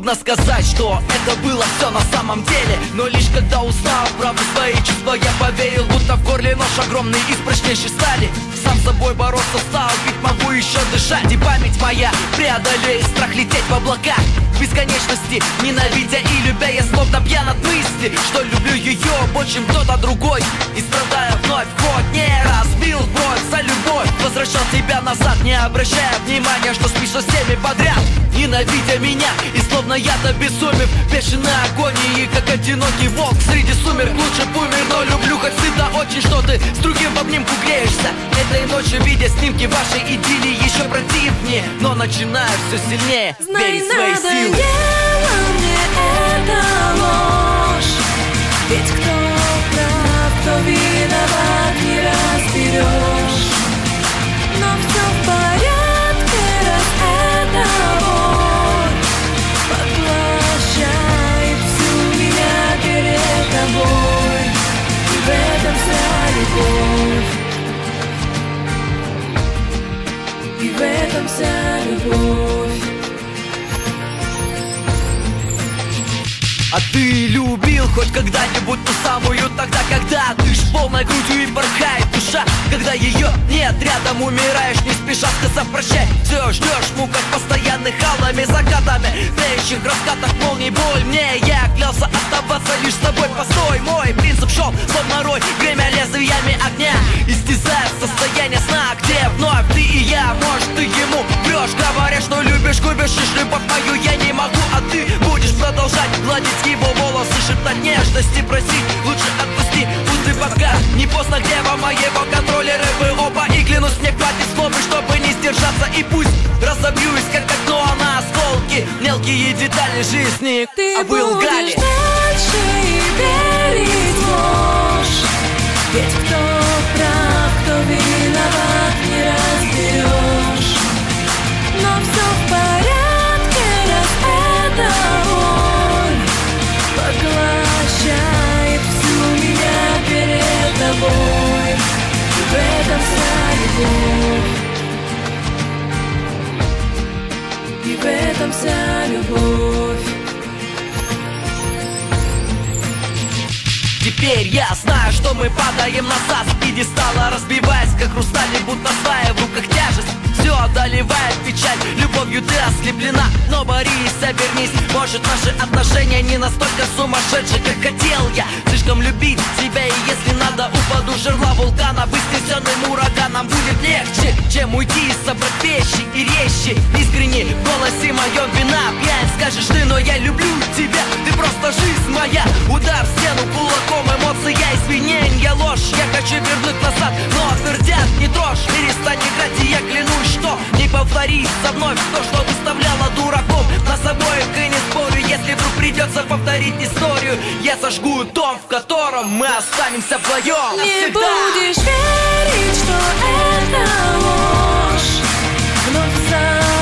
Трудно сказать, что это было все на самом деле, но лишь когда узнал правду свои чувства, я поверил, будто в горле нож огромный из прочнейшей стали. Сам с собой бороться стал, ведь могу еще дышать. И память моя преодолеет страх лететь в облака бесконечности, ненавидя и любя, я словно пьян от мысли, что люблю ее больше, чем кто-то другой. И страдая вновь, хоть не разбил бровь за любовь, возвращал тебя назад, не обращая внимания, что спишь со всеми подряд, ненавидя меня. И словно я-то безумен, бешеной агонии, как одинокий волк среди сумерк. Лучше б умер, но люблю хоть стыдно очень, что ты с другим в обнимку греешься. Этой ночью, видя снимки вашей идиллии, еще противнее, но начинаю все сильнее верить в свои силы. Мне эта ложь, ведь кто прав, кто виноват, не разберешь. Но все в порядке, раз эта боль поглощает всю меня перед тобой. И в этом вся любовь, и в этом вся любовь. А ты любил хоть когда-нибудь ту самую, тогда, когда дышишь полной грудью и порхает душа, когда ее нет рядом, умираешь не спеша, сказав прощай. Все ждешь в муках постоянных, алыми закатами, в тлеющих раскатах молний боль мне. Я клялся оставаться лишь с тобой, постой, мой принцип шел словно рой, гремя лезвиями огня, истязая состояние сна, где вновь ты и я. Может, ты ему врешь, говоря, что любишь, губишь любовь мою, я не могу, а ты будешь продолжать гладить его волосы, шептать нежности, просить лучше отпусти, пусть ты пока не поздно, гнева моего контроллеры вы оба. И клянусь, мне хватит слов, чтобы не сдержаться, и пусть разобьюсь, как окно на осколки, мелкие детали жизни, ты а вы лгали. Будешь дальше и верить в ложь, ведь кто прав, кто виноват, не разберешь. Но все в порядке, раз эта боль поглощает всю меня перед тобой. И в этом вся любовь, и в этом вся любовь. Теперь я знаю, что мы падаем назад с пьедестала, разбиваясь, как хрусталь, будто свая в руках тяжесть. Все одолевает печаль, любовью ты ослеплена, но борись, обернись. Может, наши отношения не настолько сумасшедшие, как хотел я слишком любить тебя. И если надо, упаду в жерла вулкана, быть снесенным ураганом будет легче, чем уйти и собрать вещи и резче. Искренне в голосе моем вина пьянь, скажешь ты, но я люблю тебя, ты просто жизнь моя. Удар в стену кулаком, эмоция, извинения, ложь. Я хочу вернуть назад, но отвердят, не трожь. Перестань играть, и я клянусь, что не повторится вновь то, что выставляла дураком нас обоих. И не спорю, если вдруг придется повторить историю, я сожгу дом, в котором мы останемся вдвоем Не навсегда. будешь верить, что это ложь, вновь